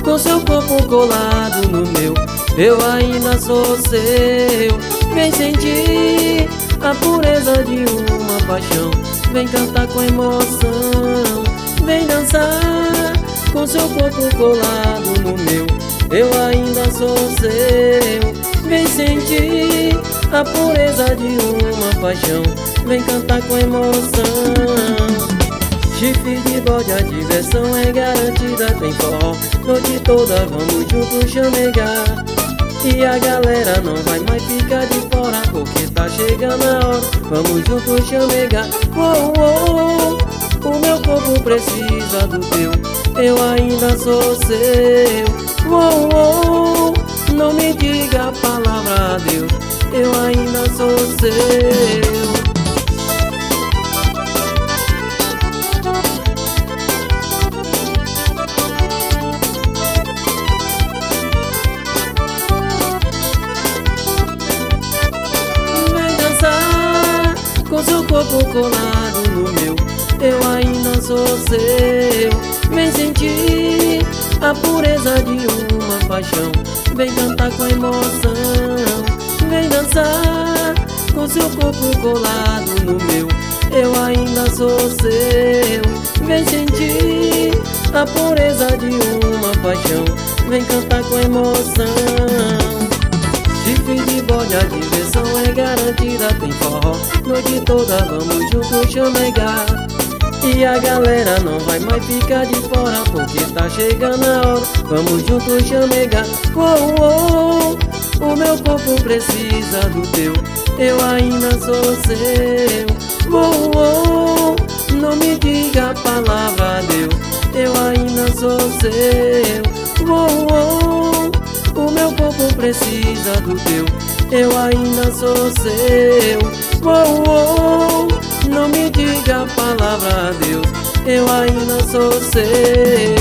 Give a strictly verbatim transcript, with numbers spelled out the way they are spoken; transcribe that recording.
com seu corpo colado no meu, eu ainda sou seu. Vem sentir a pureza de uma paixão, vem cantar com emoção, vem dançar com seu corpo colado no meu, eu ainda sou seu. Vem sentir a pureza de uma paixão, vem cantar com emoção. Chifre de bode, a diversão é garantida, tem forró noite toda, vamos juntos chamegar. E a galera não vai mais ficar de fora, porque tá chegando a hora, vamos juntos chamegar. Oh, oh, oh, o meu corpo precisa do teu, eu ainda sou seu. Oh, oh, não me diga a palavra adeus, eu ainda sou seu. Com seu corpo colado no meu, eu ainda sou seu. Vem sentir a pureza de uma paixão, vem cantar com emoção, vem dançar com seu corpo colado no meu, eu ainda sou seu. Vem sentir a pureza de uma paixão, vem cantar com emoção. Chifre de bode, a diversão é garantida, tem forró noite toda, vamos juntos chamegar. E a galera não vai mais ficar de fora, porque tá chegando a hora, vamos juntos chamegar. Oh, oh, o meu corpo precisa do teu, eu ainda sou seu. Oh, oh, não me diga a palavra adeus, eu ainda sou seu. Oh, oh, o meu corpo precisa do teu, eu ainda sou seu. Oh, oh, não me diga a palavra adeus, eu ainda sou seu.